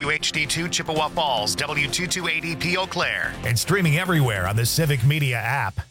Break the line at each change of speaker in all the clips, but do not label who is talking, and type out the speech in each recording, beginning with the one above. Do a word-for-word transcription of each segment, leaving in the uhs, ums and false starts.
W H D two Chippewa Falls, W two two eight zero P Eau Claire.
And streaming everywhere on the Civic Media app.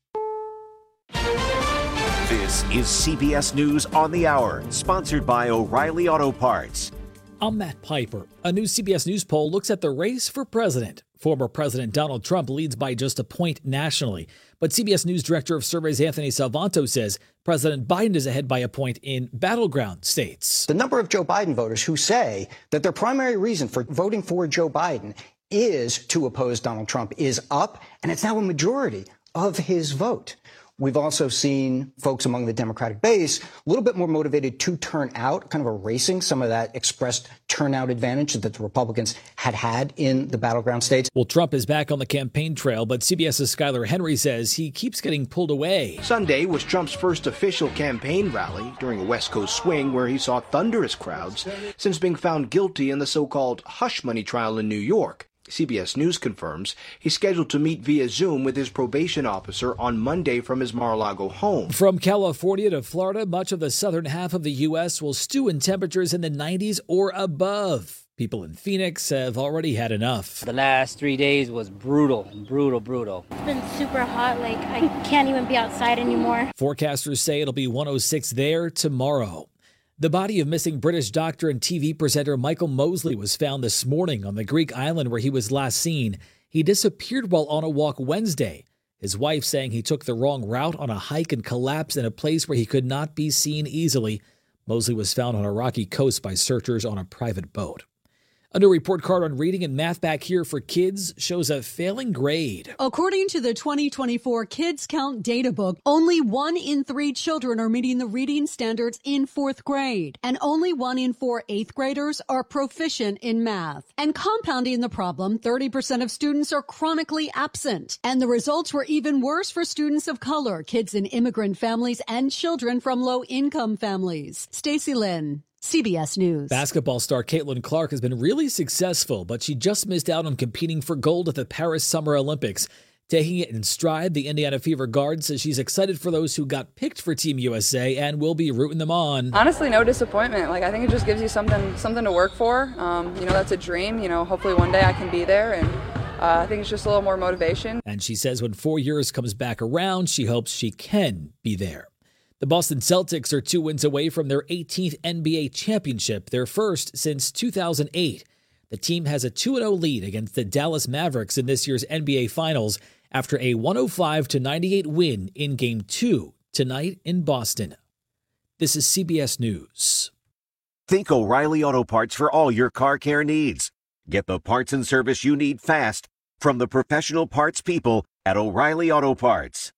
This is C B S News on the Hour, sponsored by O'Reilly Auto Parts.
I'm Matt Piper. A new C B S News poll looks at the race for president. Former President Donald Trump leads by just a point nationally. But C B S News Director of Surveys Anthony Salvanto says President Biden is ahead by a point in battleground states.
The number of Joe Biden voters who say that their primary reason for voting for Joe Biden is to oppose Donald Trump is up, and it's now a majority of his vote. We've also seen folks among the Democratic base a little bit more motivated to turn out, kind of erasing some of that expressed turnout advantage that the Republicans had had in the battleground states.
Well, Trump is back on the campaign trail, but CBS's Skylar Henry says he keeps getting pulled away.
Sunday was Trump's first official campaign rally during a West Coast swing where he saw thunderous crowds since being found guilty in the so-called hush money trial in New York. C B S News confirms he's scheduled to meet via Zoom with his probation officer on Monday from his Mar-a-Lago home.
From California to Florida, much of the southern half of the U S will stew in temperatures in the nineties or above. People in Phoenix have already had enough.
The last three days was brutal, brutal, brutal.
It's been super hot, like I can't even be outside anymore.
Forecasters say it'll be one oh six there tomorrow. The body of missing British doctor and T V presenter Michael Mosley was found this morning on the Greek island where he was last seen. He disappeared while on a walk Wednesday. His wife saying he took the wrong route on a hike and collapsed in a place where he could not be seen easily. Mosley was found on a rocky coast by searchers on a private boat. A new report card on reading and math back here for kids shows a failing grade.
According to the twenty twenty-four Kids Count Data Book, only one in three children are meeting the reading standards in fourth grade, and only one in four eighth graders are proficient in math. And compounding the problem, thirty percent of students are chronically absent. And the results were even worse for students of color, kids in immigrant families, and children from low-income families. Stacey Lynn, C B S News.
Basketball star Caitlin Clark has been really successful, but she just missed out on competing for gold at the Paris Summer Olympics. Taking it in stride, the Indiana Fever guard says she's excited for those who got picked for Team U S A and will be rooting them on.
Honestly, no disappointment. Like, I think it just gives you something something to work for. Um, you know, that's a dream. You know, hopefully one day I can be there, and uh, I think it's just a little more motivation.
And she says when four years comes back around, she hopes she can be there. The Boston Celtics are two wins away from their eighteenth N B A championship, their first since two thousand eight. The team has a two oh lead against the Dallas Mavericks in this year's N B A Finals after a one oh five to ninety-eight win in Game two tonight in Boston. This is C B S News.
Think O'Reilly Auto Parts for all your car care needs. Get the parts and service you need fast from the professional parts people at O'Reilly Auto Parts.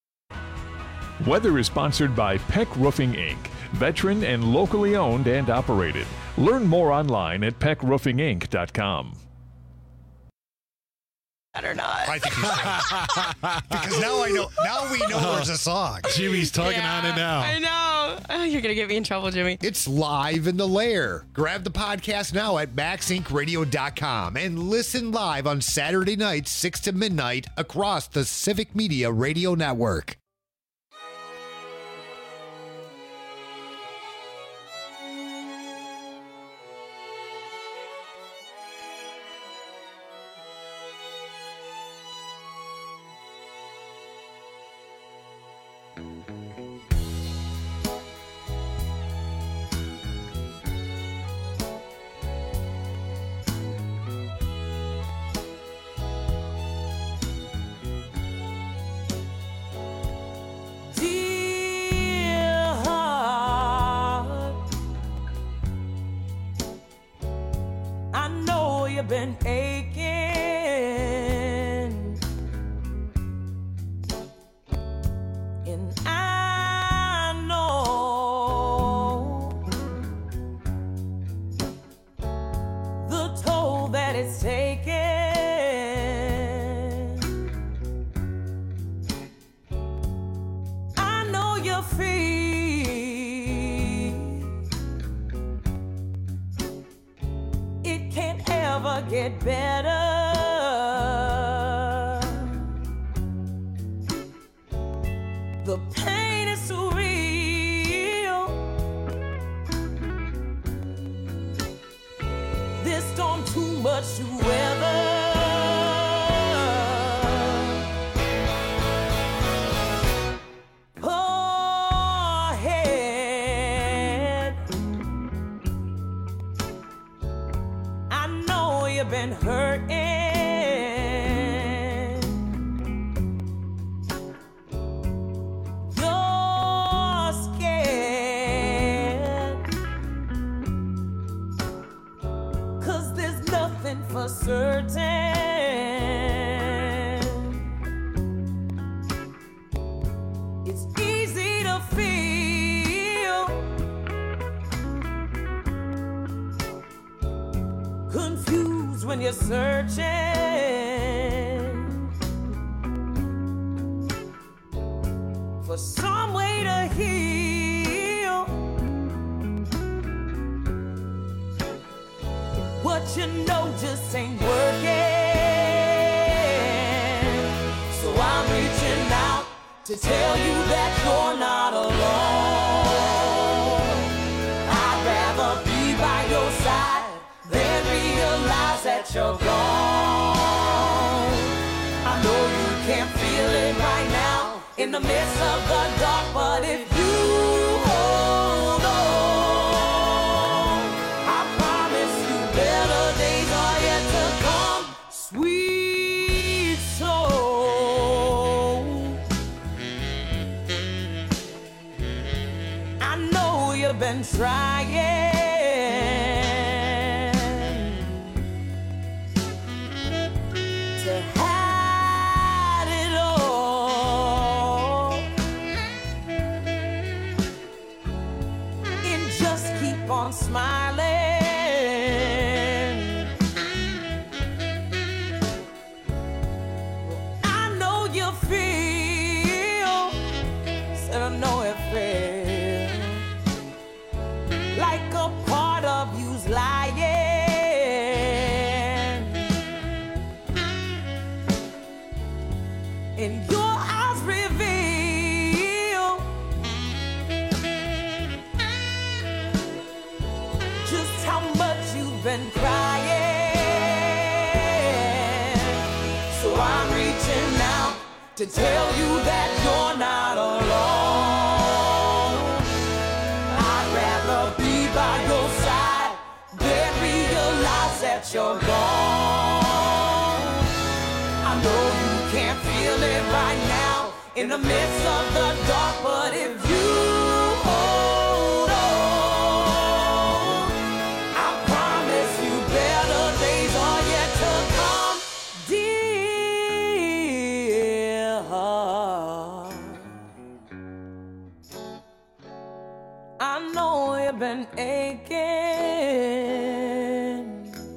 Weather is sponsored by Peck Roofing, Incorporated, veteran and locally owned and operated. Learn more online at peck roofing inc dot com.
Or not.
I think he's because now I know. Now we know there's a song.
Jimmy's tugging yeah, on it now. I know. Oh, you're gonna get me in trouble, Jimmy.
It's live in the lair. Grab the podcast now at max inc radio dot com and listen live on Saturday nights, six to midnight, across the Civic Media Radio Network.
Been aching, and I know the toll that it's taken. I know you feel it can't ever get better. The pain is so real. This storm too much what you weather. Poor head, I know you've been hurting. For certain, it's easy to feel confused when you're searching for some way to heal what you know just ain't working. So I'm reaching out to tell you that you're not alone. I'd rather be by your side than realize that you're gone. I know you can't feel it right now in the midst of the dark, but if you hold on, I promise you better days are yet to come, sweet soul. I know you've been trying to hide it all and just keep on smiling. I know you feel, said I know it feels like a part of you's lying. And your eyes reveal just how much you've been crying. So I'm reaching out to tell you that you're not alone. I'd rather be by your side than realize that you're gone. I know you can't feel it right now in the midst of the dark, but if you hold on, I promise you better days are yet to come, dear heart. I know you've been aching,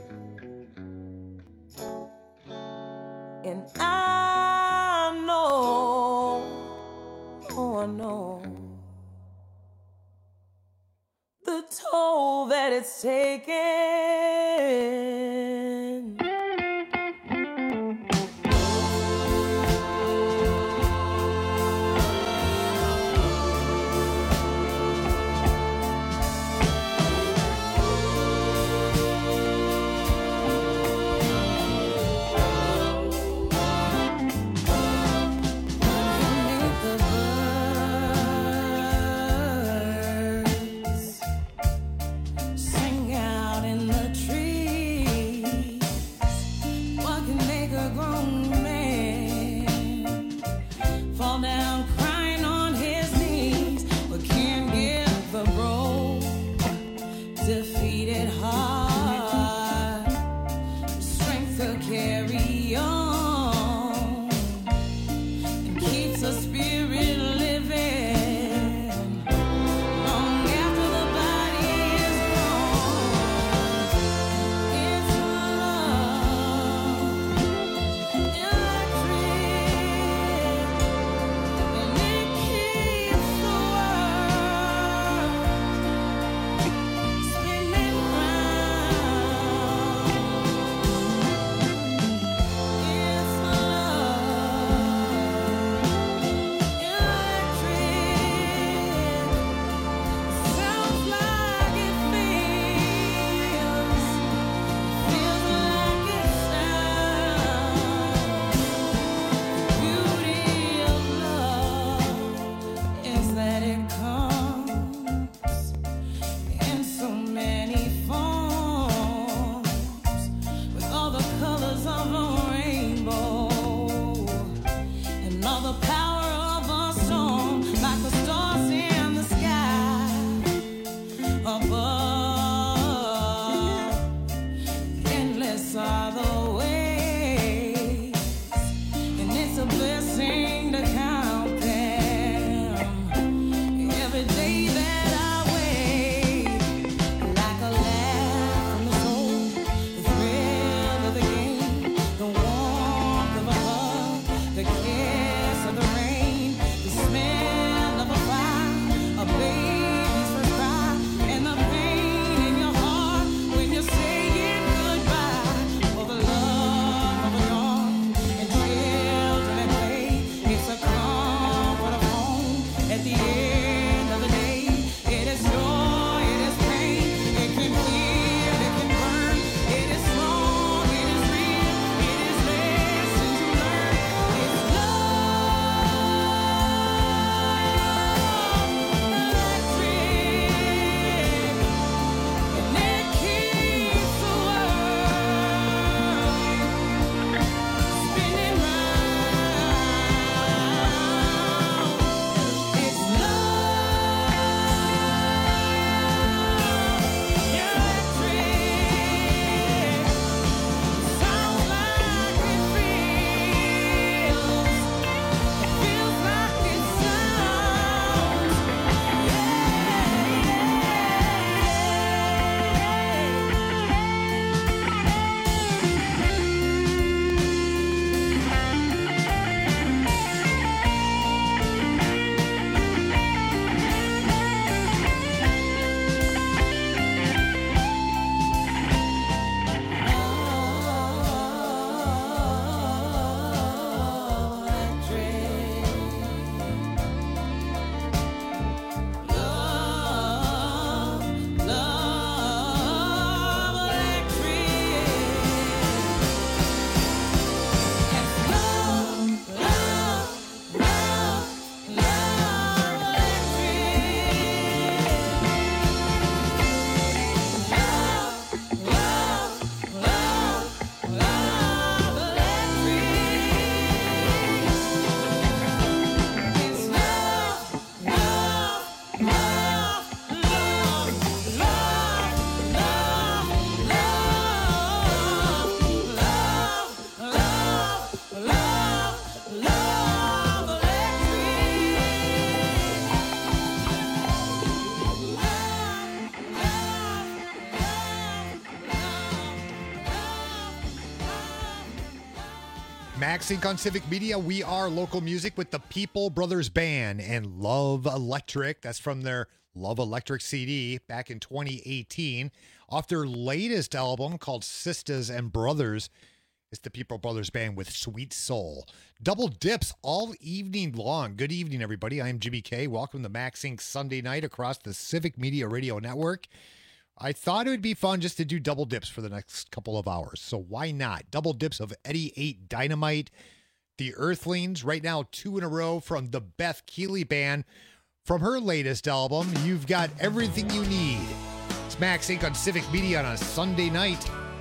and I know, oh I know, the toll that it's taken. Sing out in the trees. are the ways, and it's a blessing to count them. Every day that I wait, like a laugh from the soul, the thrill of the game, the warmth of a hug, the kiss of the rain, the smell of a fire, a baby's first cry, and the pain in your heart when you're saying goodbye. For the love of a dawn and children at play, it's a comfort of home at the end of the day. It is joy, it is pain, it can feel, it can burn, it is strong, it is real, it is lessons you learn. It's love, electric, and it keeps the world spinning round. It's love, electric, sounds like it feels, it feels like it sounds,
MaxInc on Civic Media. We are local music with the People Brothers Band and Love Electric. That's from their Love Electric C D back in twenty eighteen. Off their latest album called Sisters and Brothers, it's the People Brothers Band with Sweet Soul. Double dips all evening long. Good evening, everybody. I'm Jimmy K. Welcome to MaxInc Sunday night across the Civic Media Radio Network. I thought it would be fun just to do double dips for the next couple of hours. So why not? Double dips of Eddie eight Dynamite, The Earthlings, right now two in a row from the Beth Keeley Band. From her latest album, You've Got Everything You Need. It's MaxInc on Civic Media on a Sunday night.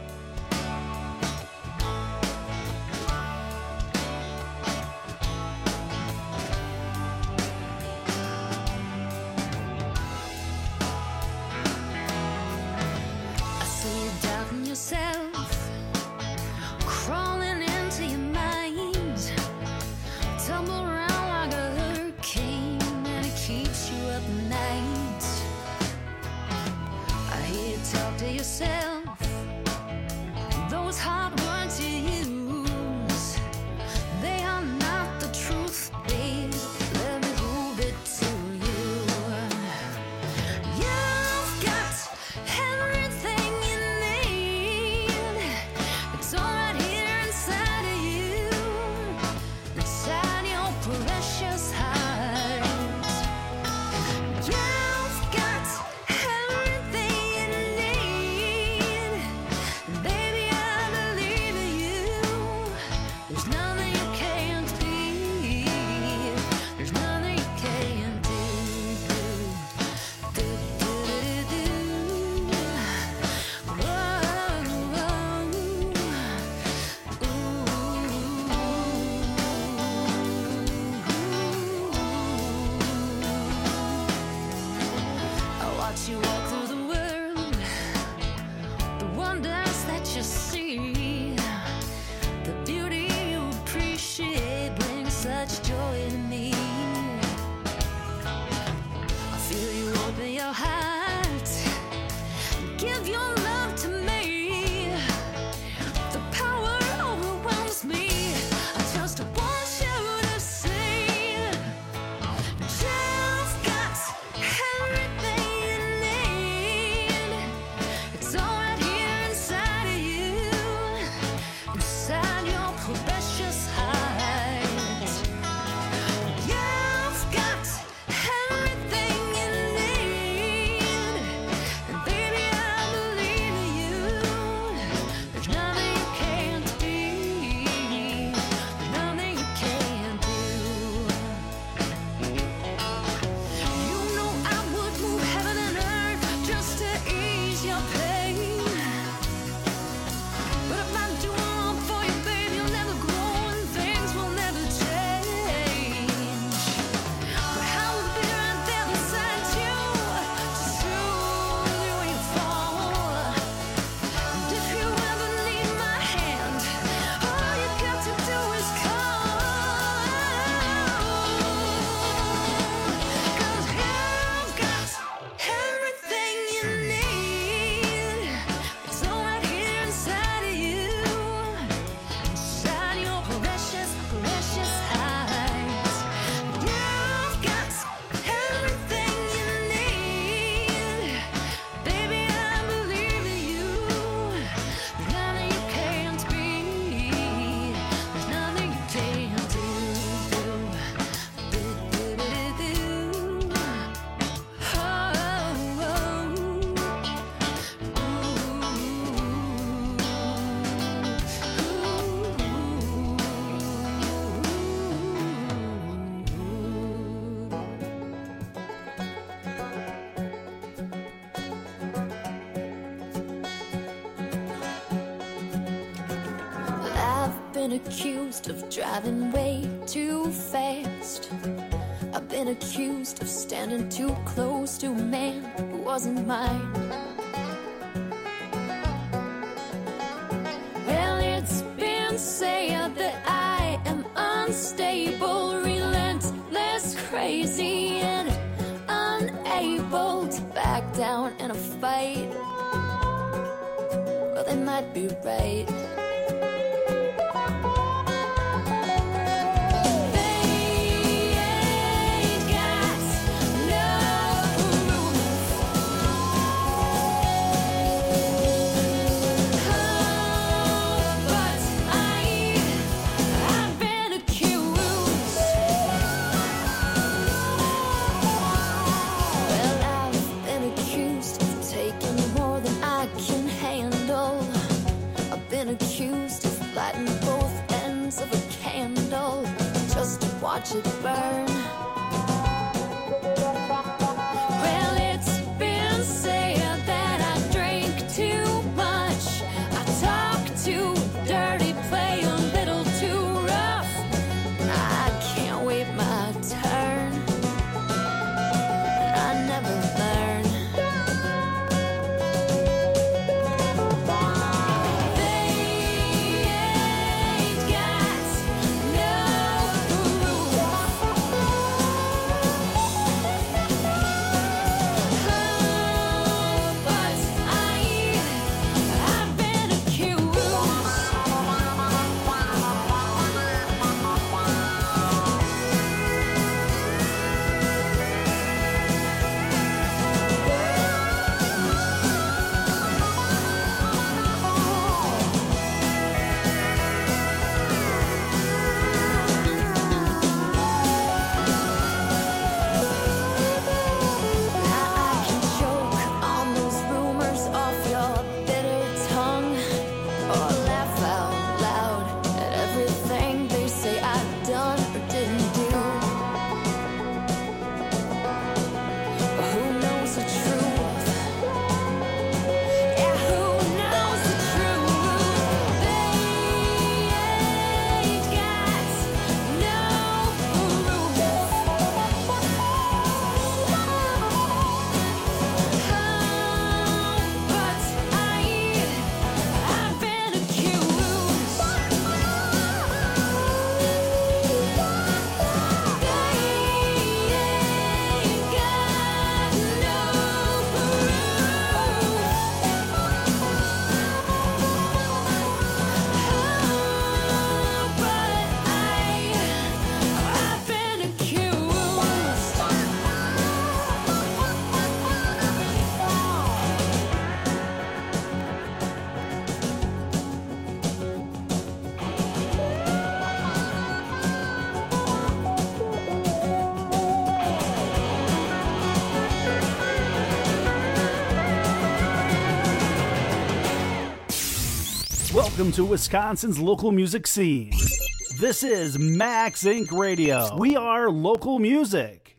Crawling into your mind, tumble around like a hurricane, and it keeps you up at night. I hear you talk to yourself, those hard words you use, they are not the truth, babe. Let me prove it to you. You've got everything you need. It's all right here inside of you, inside your precious heart. You've got everything you need. Baby, I believe been accused of driving way too fast. I've been accused of standing too close to a man who wasn't mine. Well, it's been said that I am unstable, relentless, crazy, and unable to back down in a fight. Well, they might be right. Accused of lighting both ends of a candle just to watch it burn. Well, it's been said that I drink too much, I talk too dirty, play a little too rough. I can't wait my turn, I never learn.
Welcome to Wisconsin's local music scene. This is Max Incorporated. Radio. We are local music.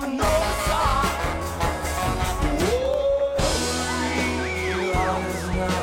Whoa.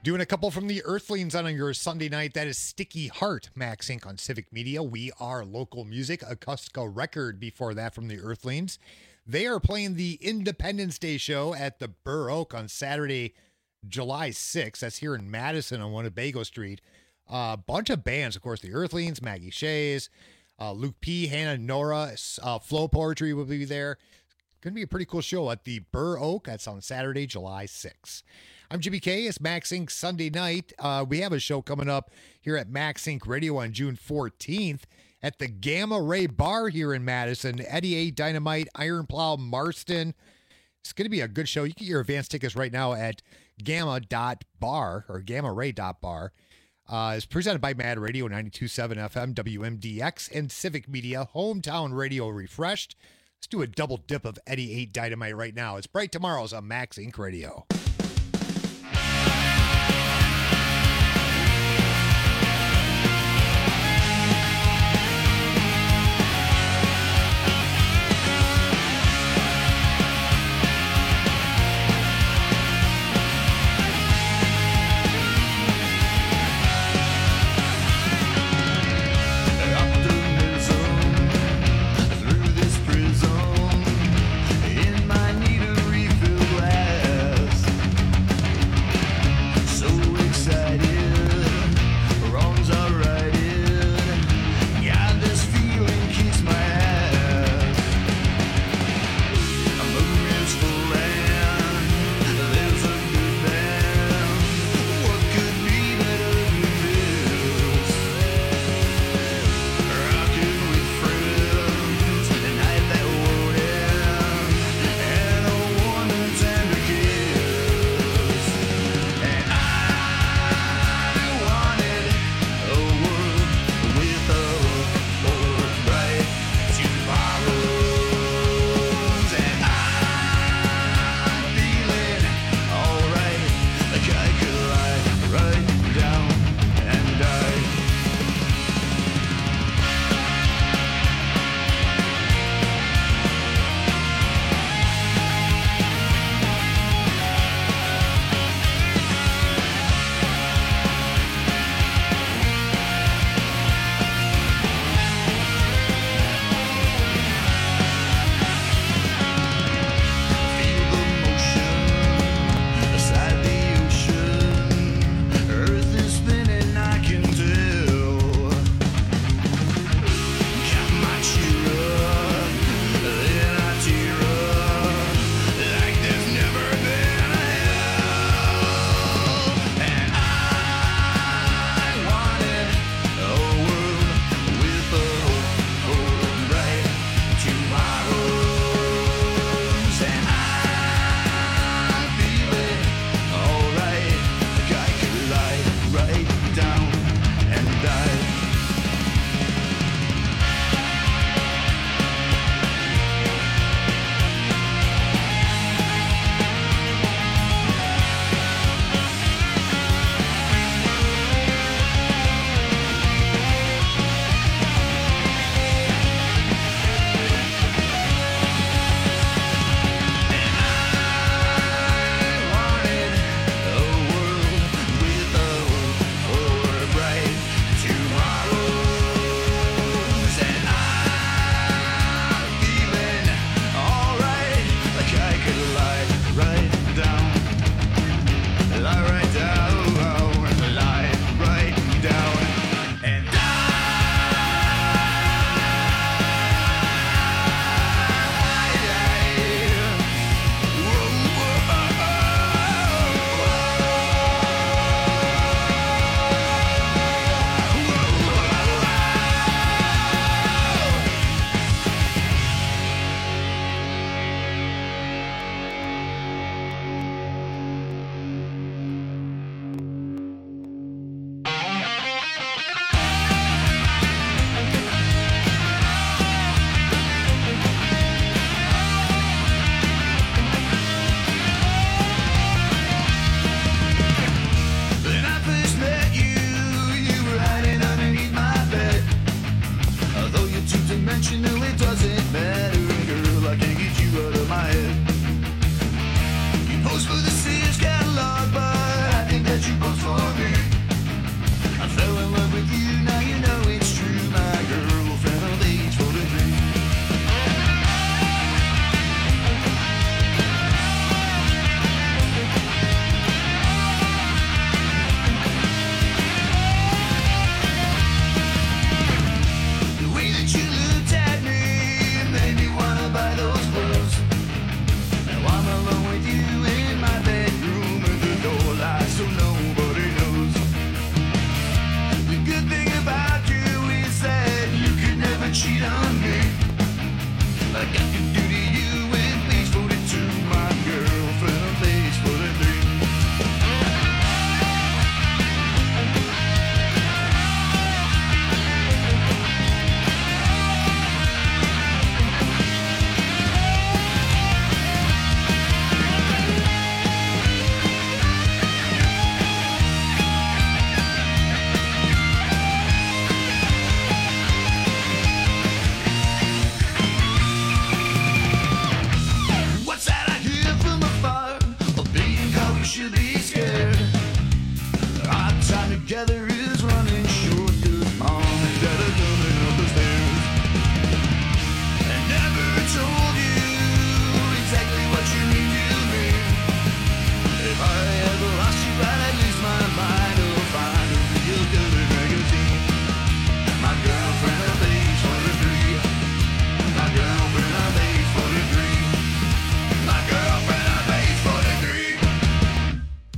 Doing a couple from the Earthlings on your Sunday night. That is Sticky Heart, Max Incorporated on Civic Media. We Are Local Music, Acoustica Record before that from the Earthlings. They are playing the Independence Day show at the Burr Oak on Saturday, July sixth. That's here in Madison on Winnebago Street. A uh, bunch of bands, of course, the Earthlings, Maggie Shays, uh, Luke P., Hannah Nora, uh, Flow Poetry will be there. Going to be a pretty cool show at the Burr Oak. That's on Saturday, July sixth. I'm Jimmy K. It's Max Incorporated Sunday night. Uh, we have a show coming up here at Max Incorporated Radio on June fourteenth at the Gamma Ray Bar here in Madison. Eddie A. Dynamite, Iron Plow, Marston. It's going to be a good show. You can get your advance tickets right now at gamma dot bar or gamma ray dot bar. Uh, it's presented by Mad Radio ninety-two point seven F M, W M D X, and Civic Media, Hometown Radio Refreshed. Let's do a double dip of Eddie eight Dynamite right now. It's Bright Tomorrows on Max Incorporated Radio.
In my need a refill glass.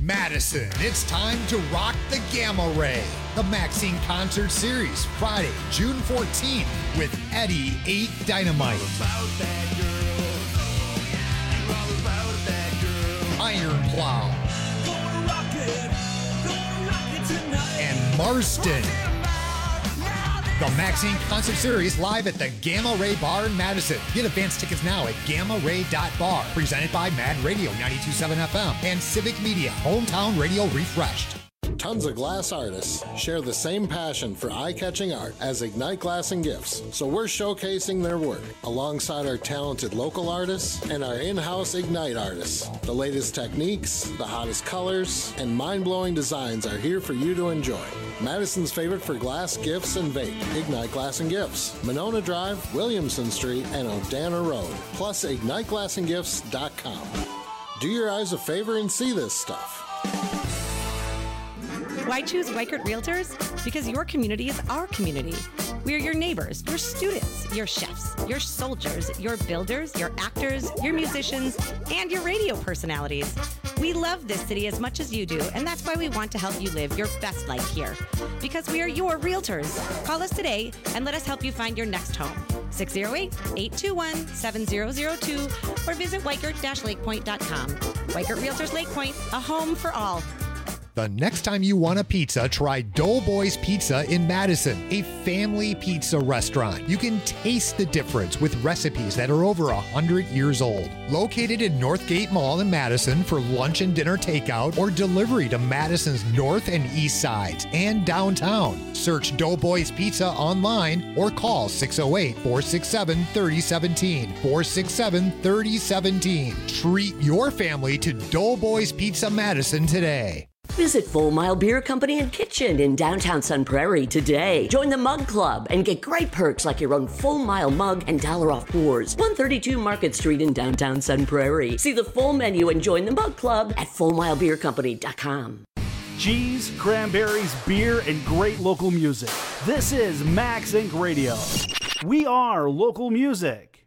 Madison, it's time to rock the Gamma Ray. The Maxine Concert Series, Friday, June fourteenth, with Eddie eight Dynamite. Iron Plow. And Marston. The Maxine Concert Series live at the Gamma Ray Bar in Madison. Get advance tickets now at gamma ray dot bar. Presented by Mad Radio ninety-two point seven F M and Civic Media, Hometown Radio Refreshed.
Tons of glass artists share the same passion for eye-catching art as Ignite Glass and Gifts, so we're showcasing their work alongside our talented local artists and our in-house Ignite artists. The latest techniques, the hottest colors, and mind-blowing designs are here for you to enjoy. Madison's favorite for glass, gifts, and vape, Ignite Glass and Gifts, Monona Drive, Williamson Street, and O'Dana Road, plus ignite glass and gifts dot com. Do your eyes a favor and see this stuff.
Why choose Weichert Realtors? Because your community is our community. We are your neighbors, your students, your chefs, your soldiers, your builders, your actors, your musicians, and your radio personalities. We love this city as much as you do, and that's why we want to help you live your best life here. Because we are your realtors. Call us today and let us help you find your next home. six oh eight, eight two one, seven oh oh two or visit weichert dash lake point dot com. Weichert Realtors Lake Point, a home for all.
The next time you want a pizza, try Doughboys Pizza in Madison, a family pizza restaurant. You can taste the difference with recipes that are over one hundred years old. Located in Northgate Mall in Madison for lunch and dinner takeout or delivery to Madison's north and east sides and downtown. Search Doughboys Pizza online or call six oh eight, four six seven, three oh one seven, four six seven, three oh one seven. Treat your family to Doughboys Pizza Madison today.
Visit Full Mile Beer Company and Kitchen in downtown Sun Prairie today. Join the Mug Club and get great perks like your own Full Mile mug and dollar off pours. one thirty-two Market Street in downtown Sun Prairie. See the full menu and join the Mug Club at full mile beer company dot com.
Cheese, cranberries, beer, and great local music. This is Max Incorporated. Radio. We are local music.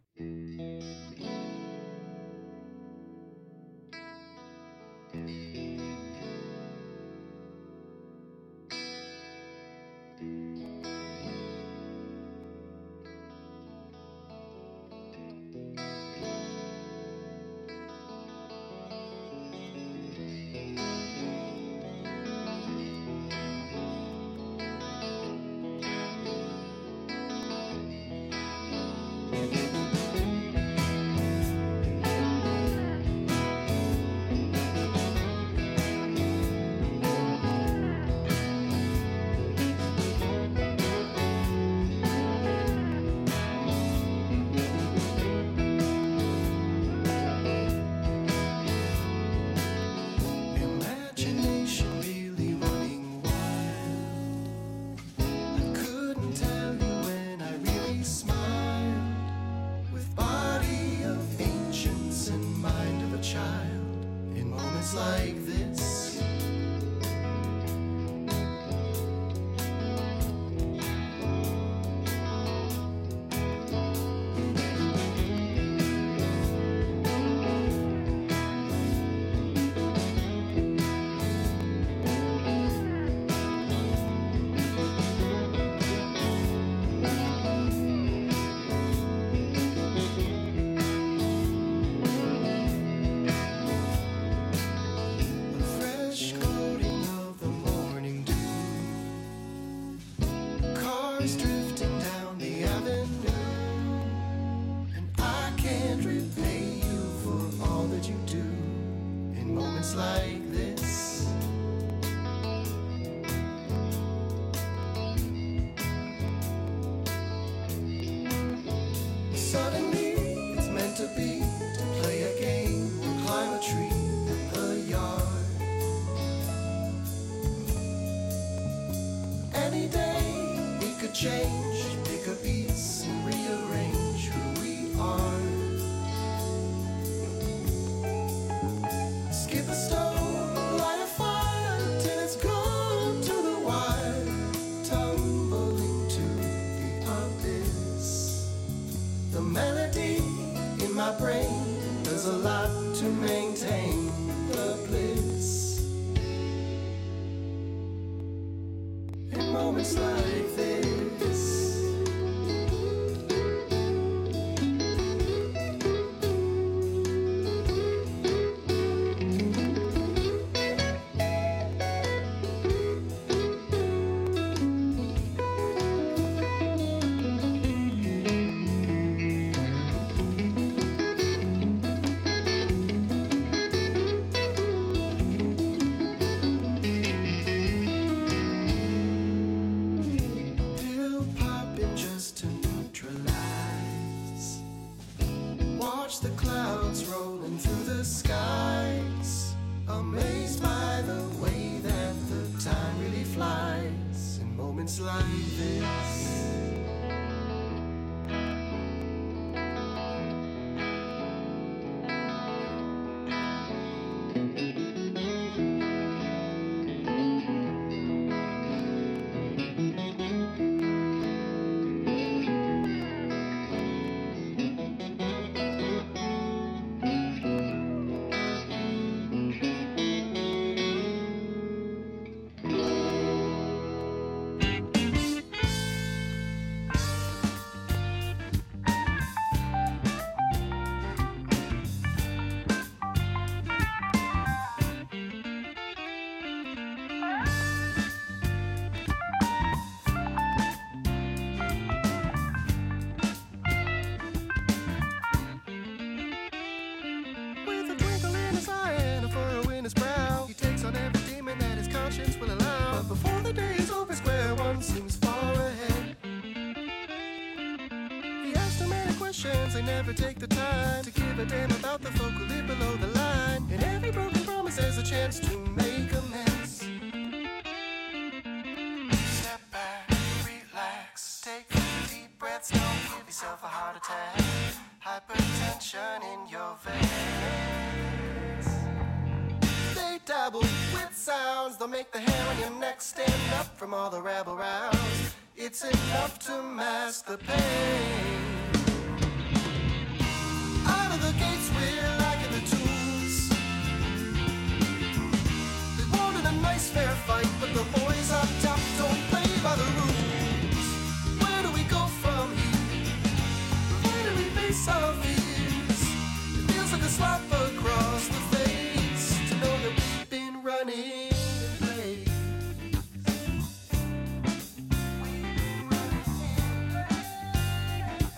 it's like this. Pill popping just to neutralize. Watch the clouds rolling through the skies. Amazed by the way that the time really flies in moments like this. With a twinkle in his eye and a furrow in his brow, he takes on every demon that his conscience will allow. But before the day is over, square one seems far ahead. He asks too many questions, they never take the time to give a damn about the folk who live below the line. And every broken promise has a chance to make amends. Step back, relax, take three deep breaths, don't give yourself a heart attack. Hypertension in your veins. They dabble with sounds, they'll make the hair on your neck stand up from all the rabble rouse. It's enough to mask the pain. Out of the gates, we're liking the tunes. They wanted a nice fair fight, but the boys up top don't play by the rules. Where do we go from here? Where do we face our fears? It feels like a slap across the face to know that we've been running in place. We've been running in place.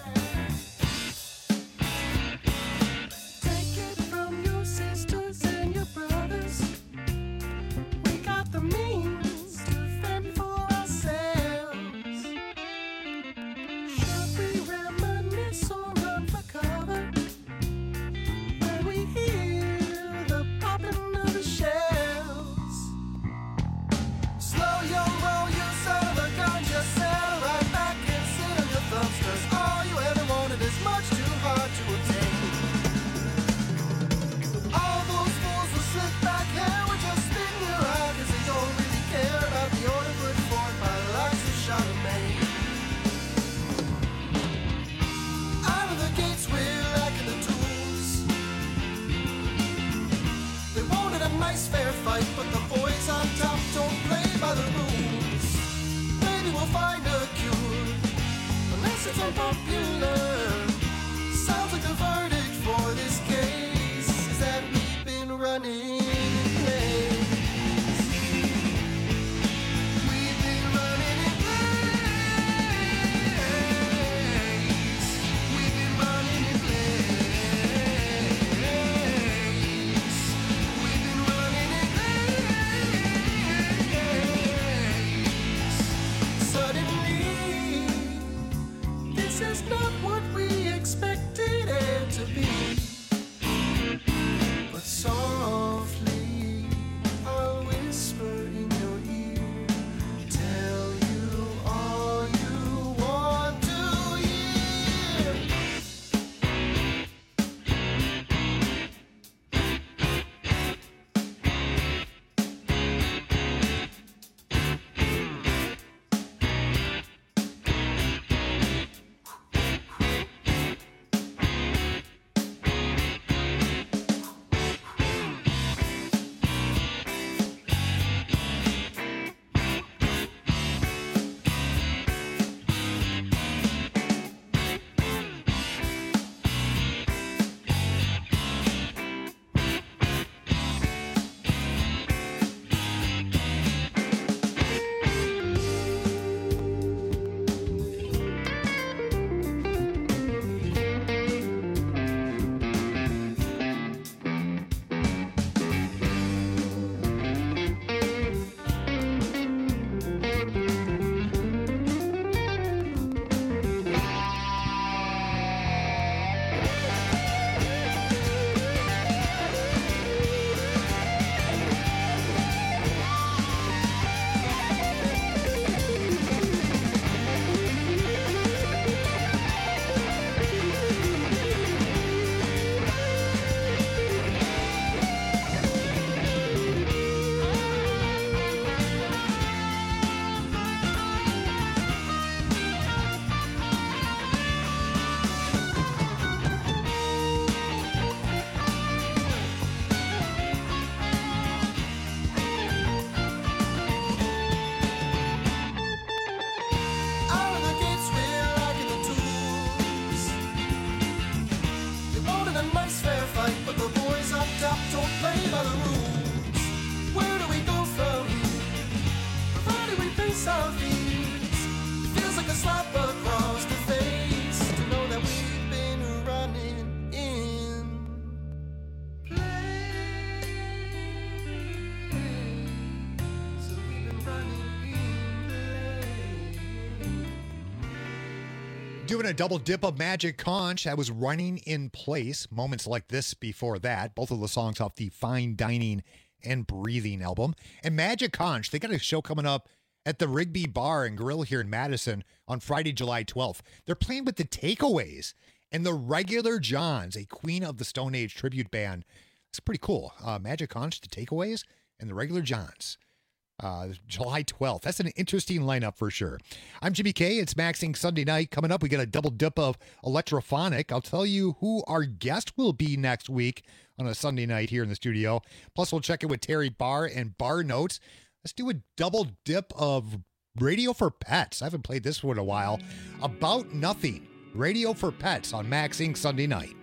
doing a double dip of Magic Conch. I was Running in Place. Moments Like This before that. Both of the songs off the Fine Dining and Breathing album. And Magic Conch, they got a show coming up at the Rigby Bar and Grill here in Madison on Friday, July twelfth. They're playing with the Takeaways and the Regular Johns, a Queen of the Stone Age tribute band. It's pretty cool. Uh, Magic Conch, the Takeaways, and the Regular Johns. Uh, July twelfth. That's an interesting lineup for sure. I'm Jimmy K. It's Maxing Sunday night. Coming up, we got a double dip of Electrophonic. I'll tell you who our guest will be next week on a Sunday night here in the studio. Plus, we'll check in with Terry Barr and Bar Notes. Let's do a double dip of Radio for Pets. I haven't played this one in a while. About Nothing. Radio for Pets on Maxing Sunday night.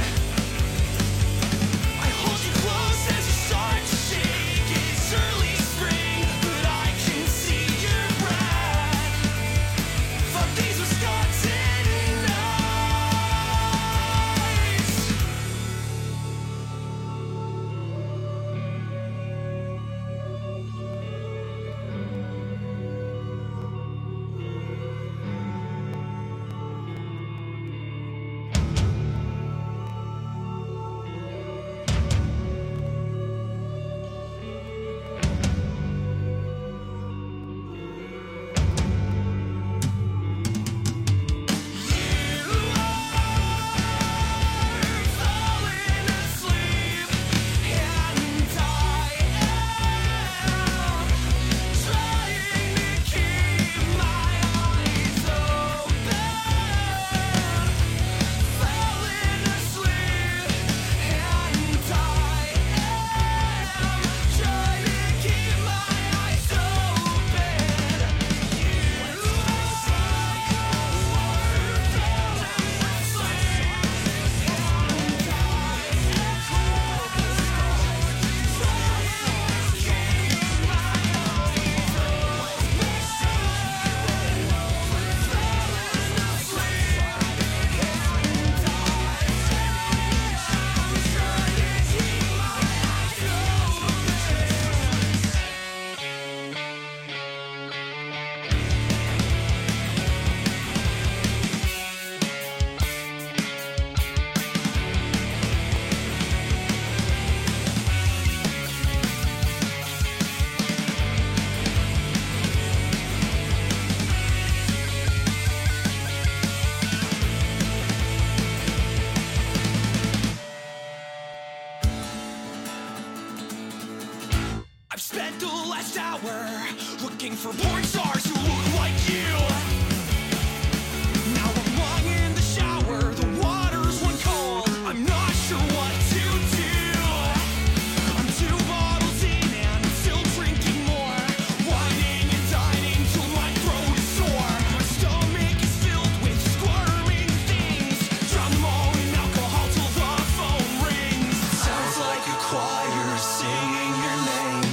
Close as you start to shake. It's early. I've spent the last hour looking for porn stars who look like you. Now I'm lying in the shower, the water's one cold. I'm not sure what to do. I'm two bottles in and I'm still drinking more. Whining and dining till my throat is sore. My stomach is filled with squirming things. Drown them all in alcohol till the phone rings. Sounds like a choir singing your name.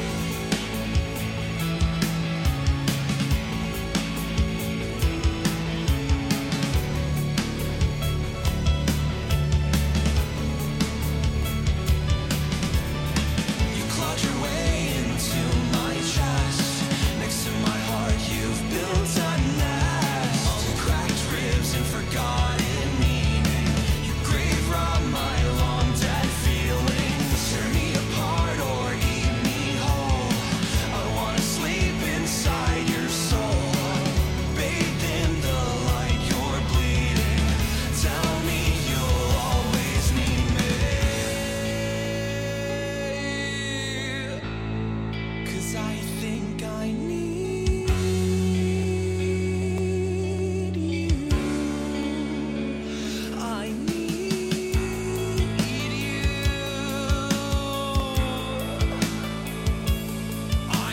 You clawed your way into my chest. Next to my heart you've built a nest. All the cracked ribs and forgotten meaning. You grave rob my long dead feelings. Tear me apart or eat me whole. I wanna sleep inside your soul. Bathed in the light you're bleeding. Tell me you'll always need me. 'Cause I think I need you. I need you. I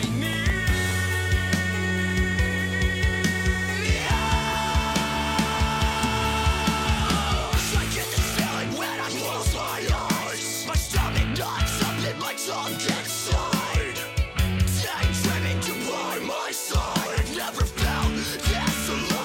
need I get this feeling when I close my eyes. My stomach knocks up in my tongue inside. Daydreaming to by my side. I've never felt this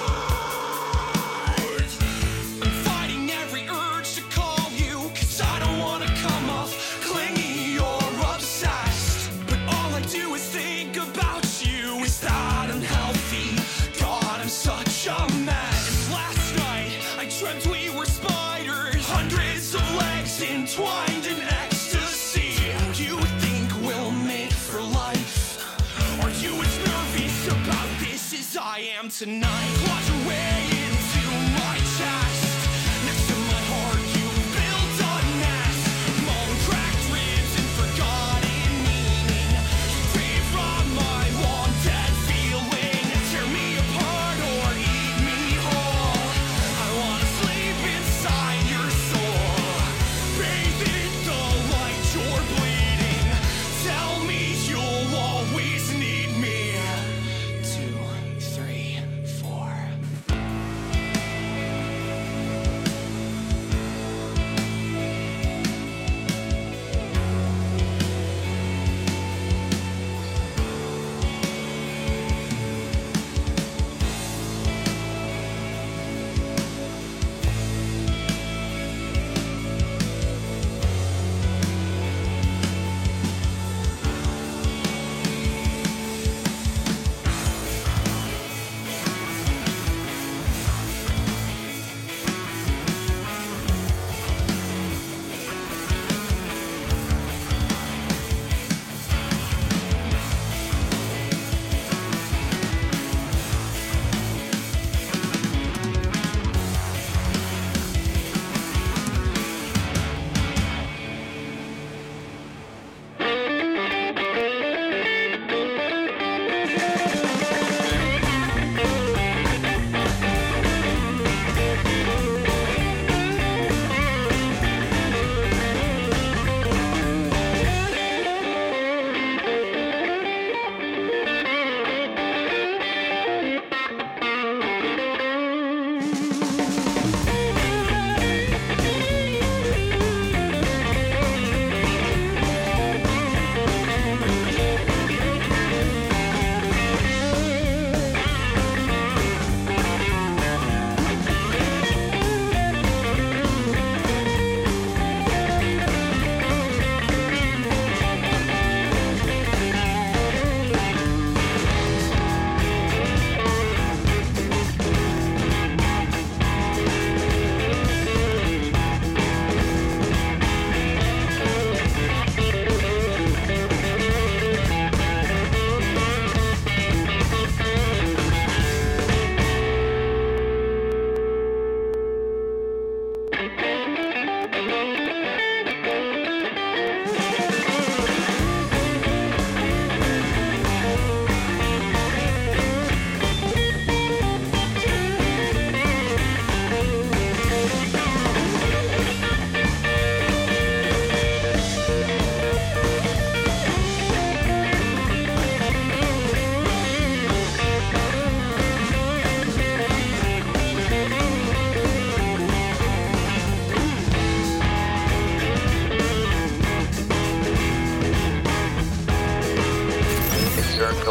alive. I'm fighting every urge to call you, 'cause I don't wanna come off clingy or obsessed. But all I do is think about you. Is that unhealthy? God, I'm such a mess. Last night I dreamt we were spiders, hundreds of legs entwined in ecstasy. Do you think we'll mate for life? Are you as nervous about this as I am tonight? Clawed your way into my chest. Next to my heart you built a nest. Molten cracked ribs and forgotten meaning. You grave rob my long dead feeling. Tear me apart or eat me whole. I wanna sleep inside your soul. Bathe in the light you're bleeding. Tell me you'll always need me. Two, three, four.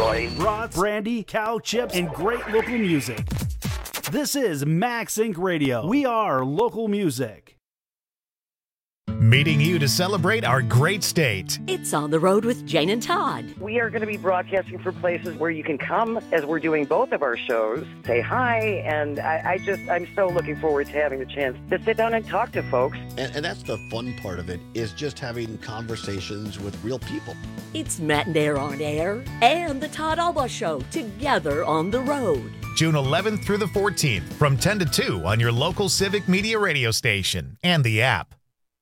Wine, brats, brandy, cow chips, and great local music. This is Max Inc Radio. We are local music.
Meeting you to celebrate our great state.
It's On the Road with Jane and Todd.
We are going to be broadcasting from places where you can come as we're doing both of our shows, say hi, and I, I just, I'm so looking forward to having the chance to sit down and talk to folks.
And, and that's the fun part of it, is just having conversations with real people.
It's Matt and Air on Air and the Todd Alba Show together on the road.
June eleventh through the fourteenth from ten to two on your local Civic Media radio station and the app.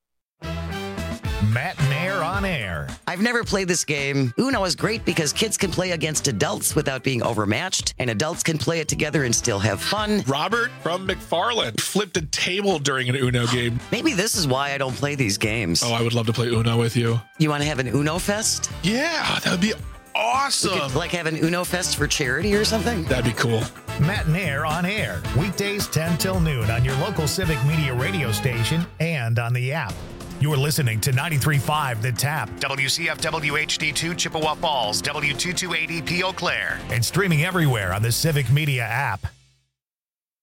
Matt and Air on Air.
I've never played this game. Uno is great because kids can play against adults without being overmatched, and adults can play it together and still have fun.
Robert from McFarland flipped a table during an Uno game.
Maybe this is why I don't play these games.
Oh, I would love to play Uno with you.
You want to have an Uno Fest?
Yeah, that would be awesome.
We could, like, have an Uno Fest for charity or something?
That'd be cool.
Matt and Air on Air. Weekdays ten till noon on your local Civic Media radio station and on the app. You're listening to ninety-three point five The Tap, W C F W H D two Chippewa Falls, W two twenty-eight E P Eau Claire, and streaming everywhere on the Civic Media app.